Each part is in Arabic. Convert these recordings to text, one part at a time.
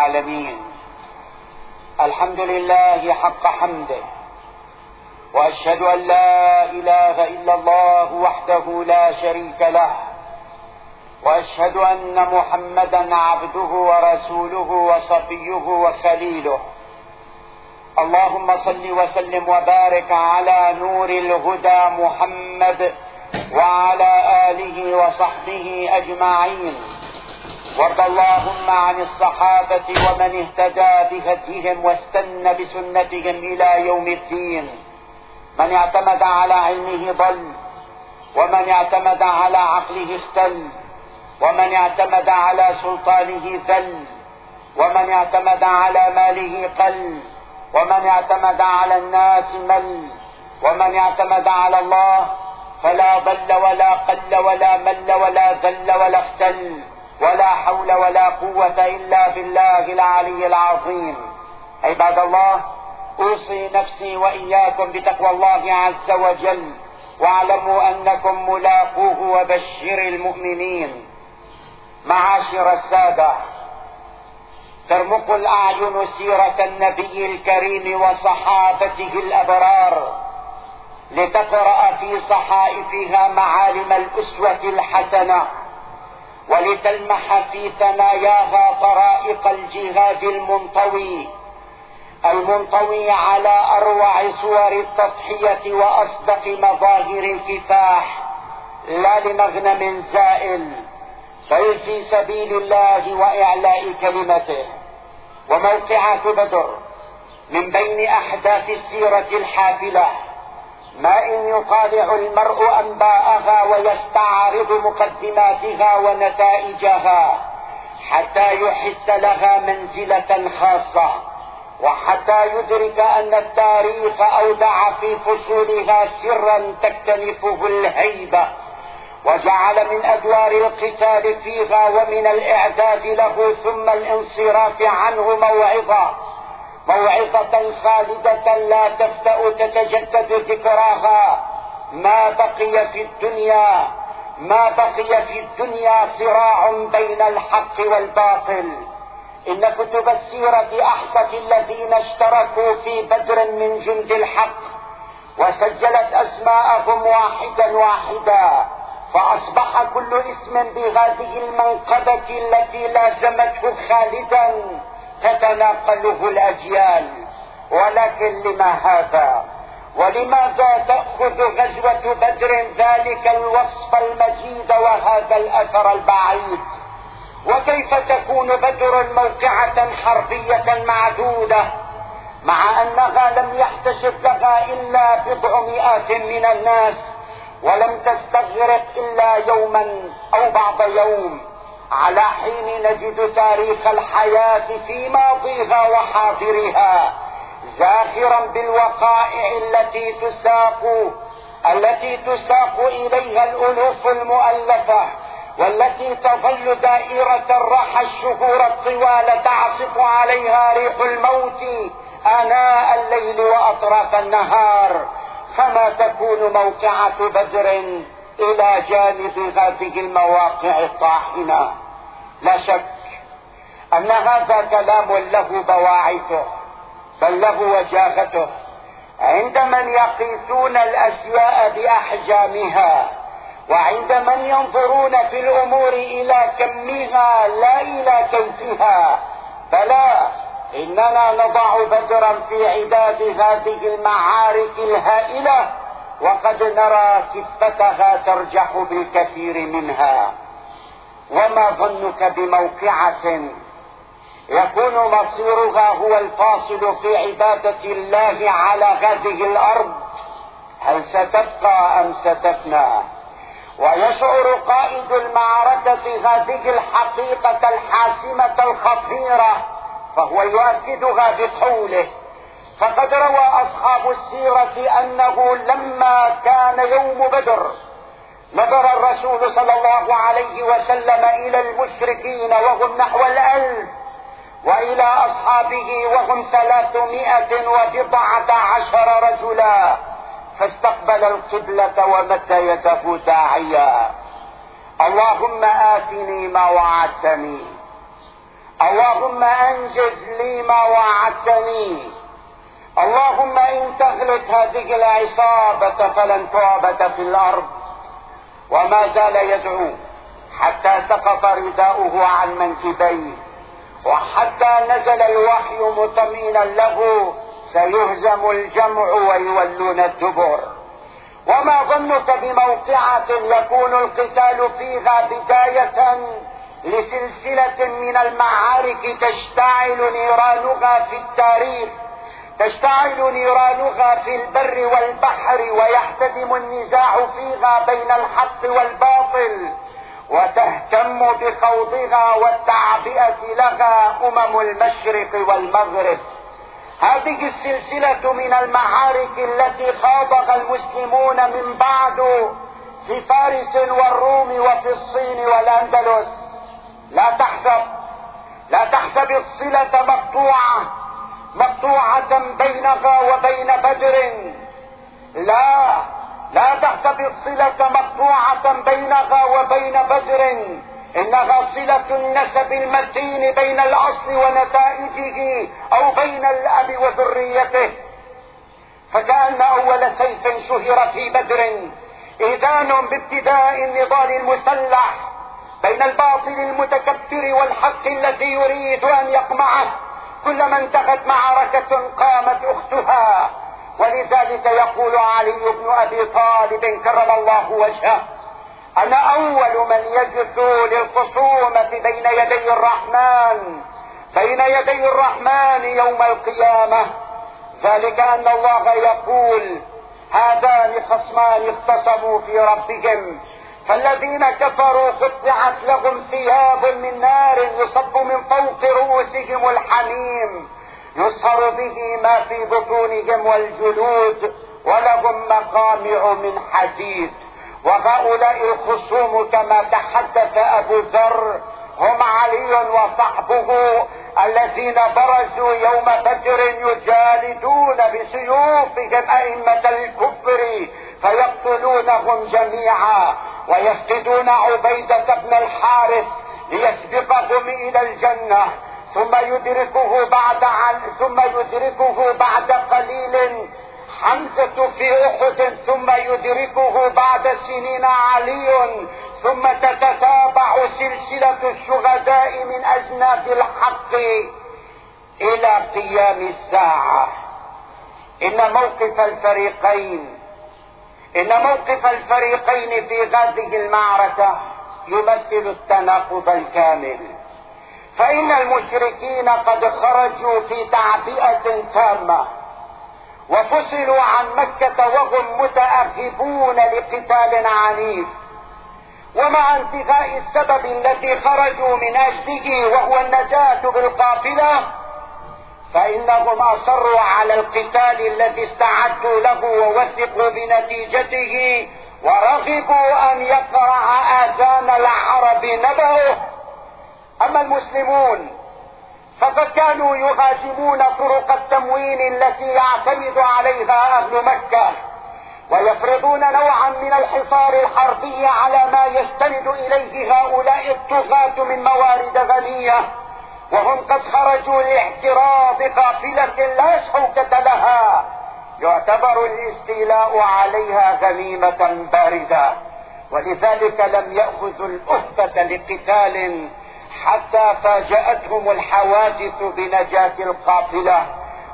العالمين. الحمد لله حق حمده، وأشهد أن لا إله إلا الله وحده لا شريك له، وأشهد أن محمدا عبده ورسوله وصفيه وخليله. اللهم صل وسلم وبارك على نور الهدى محمد وعلى آله وصحبه أجمعين، وارض اللهم عن الصحابة ومن اهتدى بهديهم واستنى بسنتهم إلى يوم الدين. من اعتمد على علمه ضل، ومن اعتمد على عقله اختل، ومن اعتمد على سلطانه ذل، ومن اعتمد على ماله قل، ومن اعتمد على الناس مل، ومن اعتمد على الله فلا ضل ولا قل ولا مل ولا ذل ولا اختل، ولا حول ولا قوة إلا بالله العلي العظيم. عباد الله، أوصي نفسي وإياكم بتقوى الله عز وجل، واعلموا أنكم ملاقوه وبشر المؤمنين. معاشر السادة، ترمق الأعين سيرة النبي الكريم وصحابته الأبرار، لتقرأ في صحائفها معالم الأسوة الحسنة، ولتلمح في ثناياها طرائق الجهاد المنطوي على أروع صور التضحية وأصدق مظاهر الكفاح، لا لمغنم زائل بل في سبيل الله وإعلاء كلمته. وموقعة بدر من بين أحداث السيرة الحافلة ما إن يطالع المرء أنباءها ويستعرض مقدماتها ونتائجها حتى يحس لها منزلة خاصة، وحتى يدرك أن التاريخ أودع في فصولها سرا تكتنفه الهيبة، وجعل من أدوار القتال فيها ومن الإعداد له ثم الانصراف عنه موعظة خالدة لا تفتأ تتجدد ذكراها ما بقي في الدنيا صراع بين الحق والباطل. إن كتب السيرة أحصت الذين اشتركوا في بدر من جند الحق، وسجلت أسماءهم واحدا، فأصبح كل اسم بهذه المنقبة التي لازمته خالدا تتناقله الأجيال. ولكن لما هذا؟ ولماذا تأخذ غزوة بدر ذلك الوصف المجيد وهذا الأثر البعيد؟ وكيف تكون بدر موقعة حربية معدودة، مع أنها لم يحتسب لها إلا 400 من الناس، ولم تستغرق إلا يوما أو بعض يوم، على حين نجد تاريخ الحياة في ماضيها وحاضرها زاخرا بالوقائع التي تساق إليها الألوف المؤلفة، والتي تظل دائرة الرحى الشهور الطوال تعصف عليها ريح الموت آناء الليل وأطراف النهار. فما تكون موقعة بدر إلى جانب هذه المواقع الطاحنة؟ لا شك أن هذا كلام له بواعثه، بل له وجاهته عند من يقيسون الأشياء بأحجامها، وعند من ينظرون في الأمور إلى كمها لا إلى كيفها. بلى، إننا نضع بدرا في عداد هذه المعارك الهائلة، وقد نرى كفتها ترجح بالكثير منها. وما ظنك بموقعة يكون مصيرها هو الفاصل في عبادة الله على هذه الأرض؟ هل ستبقى أم ستفنى؟ ويشعر قائد المعركة هذه الحقيقة الحاسمة الخطيرة، فهو يؤكدها بقوله: فقد روى أصحاب السيرة أنه لما كان يوم بدر نظر الرسول صلى الله عليه وسلم إلى المشركين وهم نحو 1000، وإلى أصحابه وهم 319 رجلا، فاستقبل القبلة ومد يده داعيا: اللهم آتني ما وعدتني، اللهم انجز لي ما وعدتني. اللهم ان تغلط هذه العصابة فلن تعبد في الارض. وما زال يدعو حتى سقط رداؤه عن منكبيه، وحتى نزل الوحي مطمئنا له سيهزم الجمع ويولون الدبر. وما ظنك بموقعة يكون القتال فيها بداية لسلسلة من المعارك تشتعل نيرانها في التاريخ، تشتعل نيرانها في البر والبحر، ويحتدم النزاع فيها بين الحق والباطل، وتهتم بخوضها والتعبئة لها المشرق والمغرب. هذه السلسلة من المعارك التي خاضها المسلمون من بعد في فارس والروم وفي الصين والأندلس. لا تحسب الصلة مقطوعة بينها وبين بدر. لا تحسب الصلة مقطوعة بينها وبين بدر، انها صلة النسب المتين بين الاصل ونتائجه، او بين الاب وذريته. فكأن اول سيف شهر في بدر اذان بابتداء النضال المسلح بين الباطل المتكبر والحق الذي يريد ان يقمعه. كلما انتهت معركة قامت اختها. ولذلك يقول علي بن ابي طالب كرم الله وجهه: انا اول من يجثو للخصومة بين يدي الرحمن يوم القيامة. ذلك ان الله يقول: هذان خصمان اختصموا في ربهم، فالذين كفروا قطعت لهم ثياب من نار يصب من فوق رؤوسهم الحميم يصهر به ما في بطونهم والجلود، ولهم مقامع من حديد. وهؤلاء الخصوم كما تحدث ابو ذر هم علي وصحبه الذين برزوا يوم بدر يجالدون بسيوفهم ائمة الكفر فيقتلونهم جميعا، ويفقدون عبيدة بن الحارث ليسبقهم الى الجنة، ثم يدركه بعد قليل حمزة في احد، ثم يدركه بعد سنين علي، ثم تتتابع سلسلة الشهداء من اجناس الحق الى قيام الساعة. ان موقف الفريقين في هذه المعركة يمثل التناقض الكامل. فإن المشركين قد خرجوا في تعبئة تامة وفصلوا عن مكة وهم متأهبون لقتال عنيف، ومع انتهاء السبب الذي خرجوا من أجله وهو النجاة بالقافلة، فإنهم أصروا على القتال الذي استعدوا له ووثقوا بنتيجته، ورغبوا أن يقرع آذان العرب نبأه. أما المسلمون فقد كانوا يهاجمون طرق التموين التي يعتمد عليها أهل مكة، ويفرضون نوعا من الحصار الحربي على ما يستند إليه هؤلاء الطغاة من موارد غنية، وهم قد خرجوا لاعتراض قافلة لا شوكة لها يعتبر الاستيلاء عليها غنيمة باردة. ولذلك لم يأخذوا الأهبة لقتال حتى فاجأتهم الحوادث بنجاة القافلة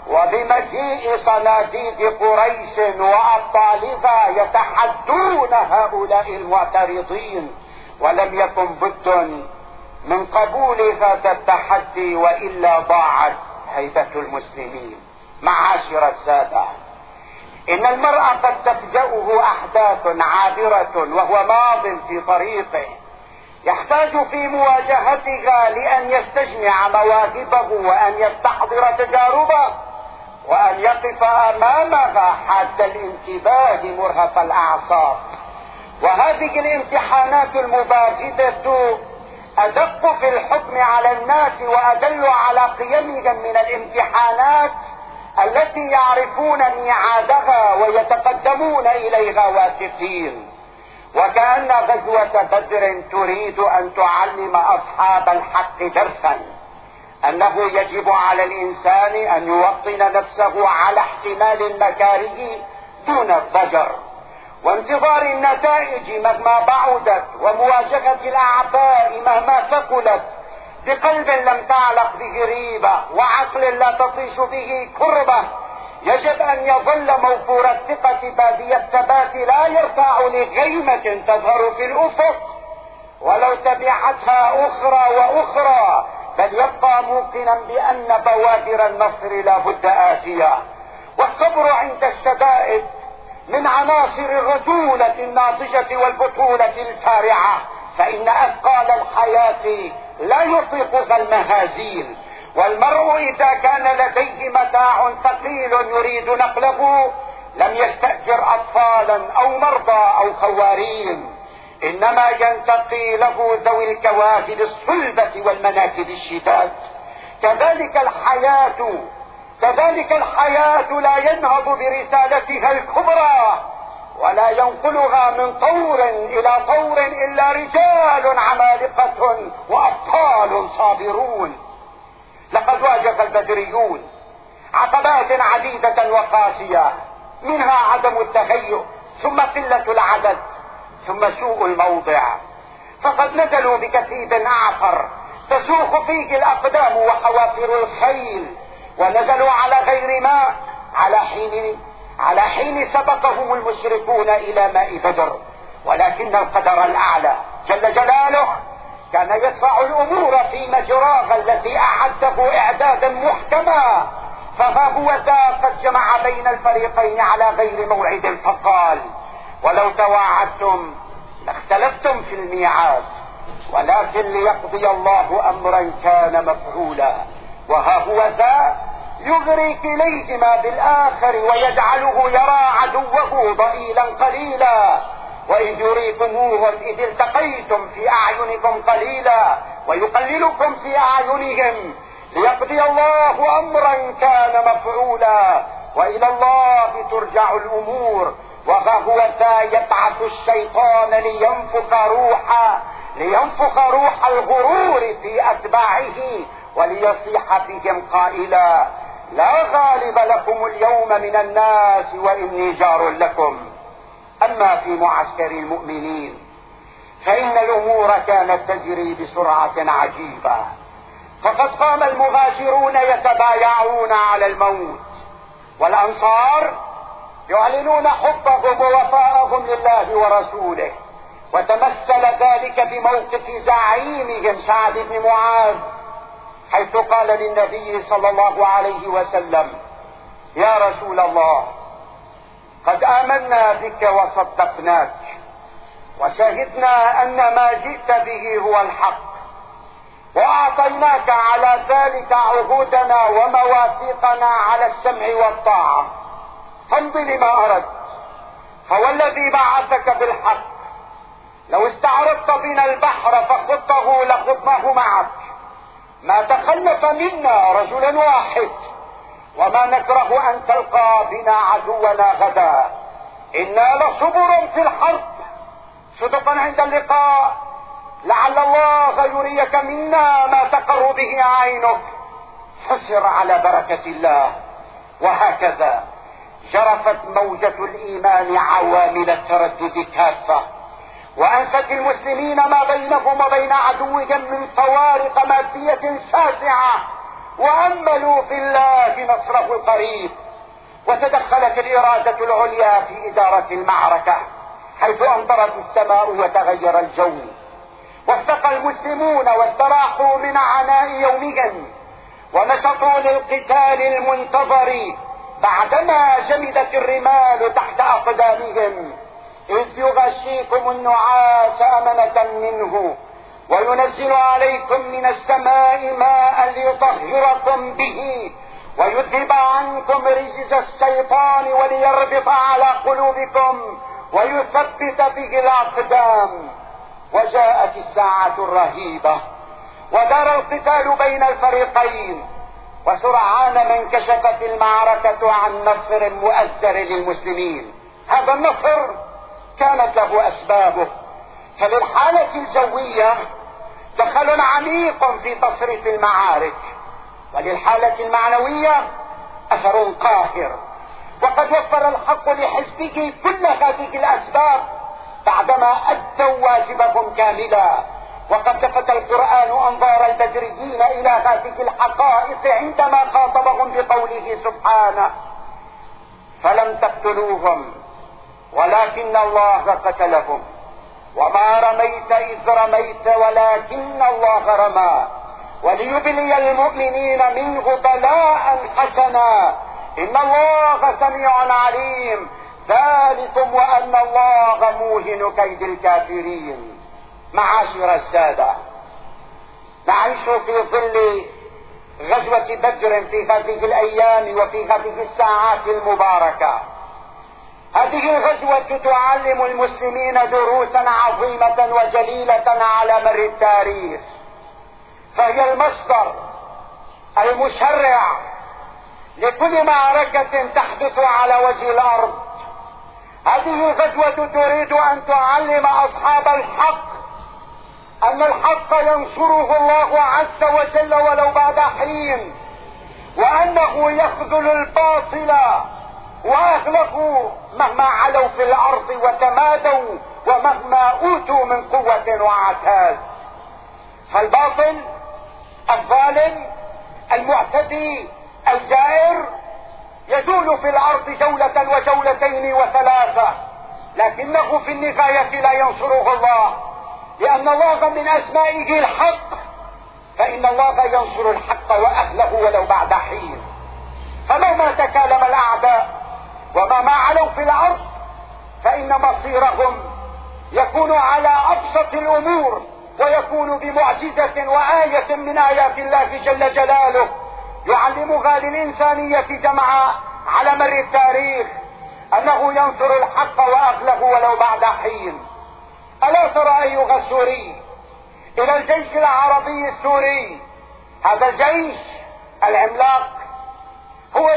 وبمجيء صناديد قريش وأبطالها يتحدون هؤلاء المعترضين، ولم يكن بد من قبول هذا التحدي، وإلا ضاعت هيبة المسلمين. معاشر السادة، إن المرء قد تفجأه أحداث عابرة وهو ماض في طريقه، يحتاج في مواجهتها لأن يستجمع مواهبه وأن يستحضر تجاربه وأن يقف أمامها حاد الانتباه مرهف الأعصاب. وهذه الامتحانات المباغتة أدق في الحكم على الناس وأدل على قيمهم من الامتحانات التي يعرفون ميعادها ويتقدمون إليها واثقين. وكأن غزوة بدر تريد أن تعلم أصحاب الحق درسا انه يجب على الانسان ان يوطن نفسه على احتمال المكاره دون الضجر وانتظار النتائج مهما بعدت ومواجهة الاعباء مهما ثقلت بقلب لم تعلق به ريبة وعقل لا تطيش به كربة. يجب ان يظل موفور الثقة بادي الثبات لا يرتاع لغيمة تظهر في الافق ولو تبعتها اخرى واخرى، بل يبقى موقنا بان بوادر النصر لا بد آتية. والصبر عند الشدائد من عناصر الرجولة الناضجة والبطولة الفارعة، فإن أثقال الحياة لا يطيقها المهازيل، والمرء إذا كان لديه متاع ثقيل يريد نقله لم يستأجر أطفالا أو مرضى أو خوارين، إنما ينتقي له ذوي الكواهل الصلبة والمناكب الشداد. كذلك الحياة لا ينهض برسالتها الكبرى ولا ينقلها من طور الى طور الا رجال عمالقة وابطال صابرون. لقد واجه البدريون عقبات عديدة وقاسية، منها عدم التهيؤ ثم قلة العدد ثم سوء الموضع، فقد نزلوا بكثيب اعفر تسوق فيه الاقدام وحوافر الخيل، ونزلوا على غير ماء على حين سبقهم المشركون الى ماء بدر، ولكن القدر الاعلى جل جلاله كان يدفع الامور في مجراها التي اعده اعدادا محكما. فها هو ذا قد جمع بين الفريقين على غير موعد فقال: ولو تواعدتم لاختلفتم في الميعاد، ولكن ليقضي الله امرا كان مفعولا. وها هو ذا يغري كليهما بالاخر ويجعله يرى عدوه ضئيلا قليلا. واذ يريكموهم اذ التقيتم في اعينكم قليلا ويقللكم في اعينهم ليقضي الله امرا كان مفعولا، والى الله ترجع الامور. وها هو ذا يبعث الشيطان لينفخ روح الغرور في اتباعه وليصيح بهم قائلا: لا غالب لكم اليوم من الناس واني جار لكم. اما في معسكر المؤمنين فان الامور كانت تجري بسرعة عجيبة، فقد قام المهاجرون يتبايعون على الموت، والانصار يعلنون حبهم ووفاءهم لله ورسوله. وتمثل ذلك بموقف زعيمهم سعد بن معاذ، حيث قال للنبي صلى الله عليه وسلم: يا رسول الله، قد آمنا بك وصدقناك وشهدنا أن ما جئت به هو الحق، وأعطيناك على ذلك عهودنا ومواثيقنا على السمع والطاعة، فامض لما أردت. فوالذي بعثك بالحق لو استعرضت بنا البحر فخضته لخضناه معك، ما تخلف منا رجل واحد، وما نكره ان تلقى بنا عدونا غدا. انا لصبر في الحرب صدقا عند اللقاء، لعل الله يريك منا ما تقر به عينك، فسر على بركة الله. وهكذا جرفت موجة الايمان عوامل التردد كافة، وانست المسلمين ما بينهم وبين عدوهم من فوارق مادية شاسعة، واملوا في الله نصره القريب. وتدخلت الارادة العليا في ادارة المعركة، حيث امطرت السماء وتغير الجو، واستقى المسلمون واستراحوا من عناء يومهم، ونشطوا للقتال المنتظر بعدما جمدت الرمال تحت اقدامهم. إذ يغشيكم النعاس أمنة منه وينزل عليكم من السماء ماء ليطهركم به ويذهب عنكم رجز الشيطان وليربط على قلوبكم ويثبت به الأقدام. وجاءت الساعة الرهيبة ودار القتال بين الفريقين، وسرعان ما انكشفت المعركة عن نصر مؤزر للمسلمين. هذا النصر كانت له اسبابه، فللحالة الجوية دخل عميق في تصريف المعارك، وللحالة المعنوية أثر قاهر. وقد وفر الحق لحزبه كل هذه الأسباب بعدما أدوا واجبهم كاملا. وقد لفت القرآن أنظار البدريين إلى هذه الحقائق عندما خاطبهم بقوله سبحانه: فلم تقتلوهم ولكن الله قتلهم وما رميت إذ رميت ولكن الله رمى وليبلي المؤمنين منه بلاء حسنا إن الله سميع عليم ذلكم وأن الله موهن كيد الكافرين. معاشر السادة، نعيش في ظل غزوة بدر في هذه الأيام وفي هذه الساعات المباركة. هذه الغزوة تعلم المسلمين دروسا عظيمة وجليلة على مر التاريخ، فهي المصدر المشرع لكل معركة تحدث على وجه الأرض. هذه الغزوة تريد أن تعلم أصحاب الحق أن الحق ينصره الله عز وجل ولو بعد حين، وأنه يخذل الباطل وأهله مهما علوا في الأرض وتمادوا ومهما أوتوا من قوة وعتاد. فالباطل الظالم المعتدي الجائر يدول في الأرض جولة وجولتين وثلاثة، لكنه في النهاية لا ينصره الله، لأن الله من أسمائه الحق، فإن الله ينصر الحق وأهله ولو بعد حين. فمهما تكالم الأعداء ومهما علوا في الأرض فإن مصيرهم يكون على أبسط الأمور، ويكون بمعجزة وآية من آيات الله جل جلاله يعلمها للإنسانية جمعاء على مر التاريخ أنه ينصر الحق وأهله ولو بعد حين. ألا ترى أيها السوري إلى الجيش العربي السوري؟ هذا الجيش العملاق هو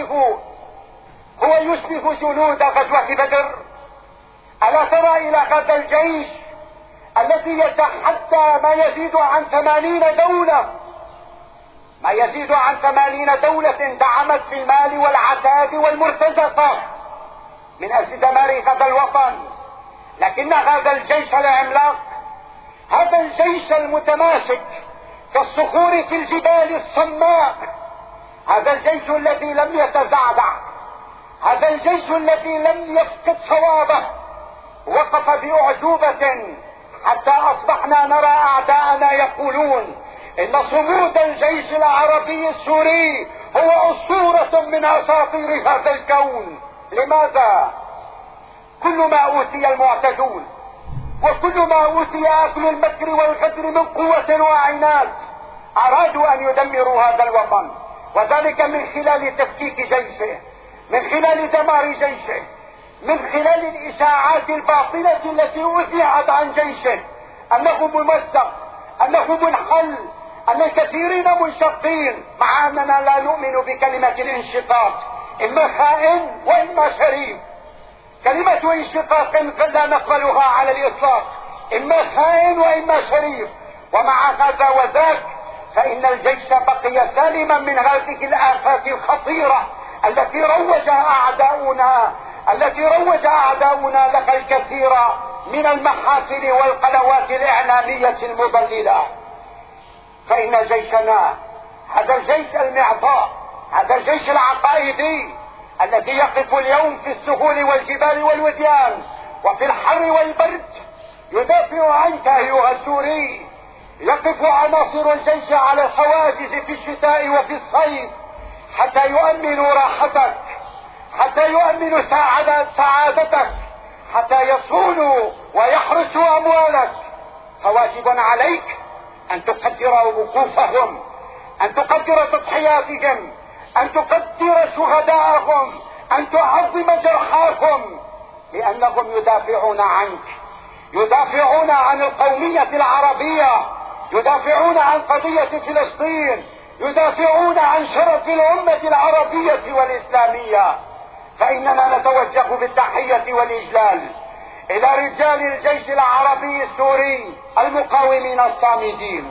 يشبه جنود غزوة بدر. ألا ترى إلى هذا الجيش الذي يتحدى ما يزيد عن 80 دولة، ما يزيد عن 80 دولة دعمت في المال والعتاد والمرتزقة من أجل دمار هذا الوطن. لكن هذا الجيش العملاق، هذا الجيش المتماسك كالصخور في الجبال الصماء، هذا الجيش الذي لم يتزعزع، هذا الجيش الذي لم يفقد صوابه، وقف بأعجوبة حتى أصبحنا نرى أعداءنا يقولون إن صمود الجيش العربي السوري هو أسطورة من أساطير هذا الكون. لماذا؟ كل ما أوتي المعتدون وكل ما أوتي أهل المكر والغدر من قوة وعناد أرادوا أن يدمروا هذا الوطن، وذلك من خلال تفكيك جيشه، من خلال دمار جيشه، من خلال الإشاعات الباطلة التي أذيعت عن جيشه أنه ممزق، أنه منحل، أن الكثيرين منشقين، مع أننا لا نؤمن بكلمة الانشقاق، إما خائن وإما شريف. كلمة انشقاق لا نقبلها على الإطلاق، إما خائن وإما شريف. ومع هذا وذاك فإن الجيش بقي سالما من هذه الآفات الخطيرة التي روج أعداؤنا لها الكثير من المحافل والقنوات الإعلامية المضللة. فإن جيشنا هذا الجيش المعطاء، هذا الجيش العقائدي الذي يقف اليوم في السهول والجبال والوديان وفي الحر والبرد يدافع عنك أيها السوري. يقف عناصر الجيش على الحواجز في الشتاء وفي الصيف حتى يؤمنوا راحتك، حتى يؤمنوا سعادتك، حتى يصونوا ويحرسوا أموالك. فواجب عليك أن تقدر وقوفهم، أن تقدر تضحياتهم، أن تقدر شهداءهم، أن تعظم جرحاهم، لأنهم يدافعون عنك، يدافعون عن القومية العربية، يدافعون عن قضية فلسطين، يدافعون عن شرف الأمة العربية والإسلامية. فإننا نتوجه بالتحية والإجلال إلى رجال الجيش العربي السوري المقاومين الصامدين،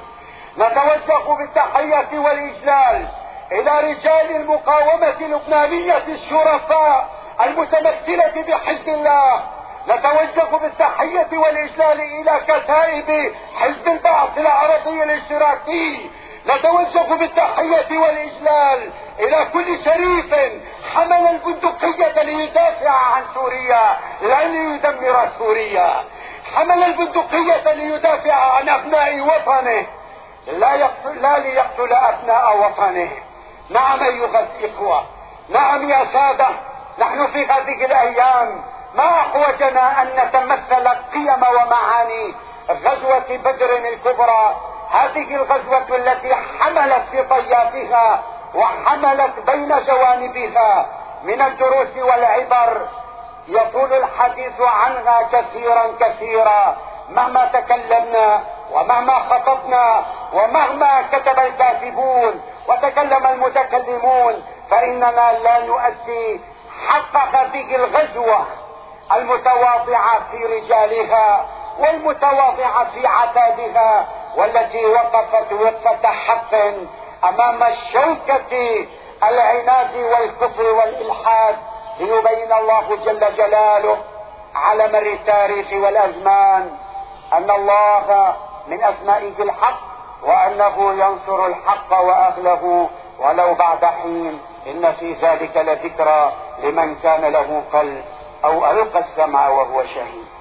نتوجه بالتحية والإجلال إلى رجال المقاومة اللبنانية الشرفاء المتمثلة بحزب الله. نتوجه بالتحية والإجلال إلى كتائب حزب البعث العربي الاشتراكي. نتوجه بالتحية والإجلال إلى كل شريف حمل البندقية ليدافع عن سوريا لا ليدمر سوريا، حمل البندقية ليدافع عن أبناء وطنه لا ليقتل أبناء وطنه. نعم أيها الإخوة، نعم يا سادة، نحن في هذه الأيام ما أحوجنا أن نتمثل قيم ومعاني غزوة بدر الكبرى، هذه الغزوة التي حملت في طياتها وحملت بين جوانبها من الدروس والعبر. يطول الحديث عنها كثيرا مهما تكلمنا ومهما خطبنا ومهما كتب الكاتبون وتكلم المتكلمون، فإننا لا نؤدي حق هذه الغزوة المتواضعة في رجالها والمتواضعة في عتادها، والتي وقفت وقفة حق أمام الشوكة العناد والكفر والإلحاد، ليبين الله جل جلاله على مر التاريخ والأزمان أن الله من أسمائه الحق، وأنه ينصر الحق وأهله ولو بعد حين. إن في ذلك لذكرى لمن كان له قلب أو ألقى السمع وهو شهيد.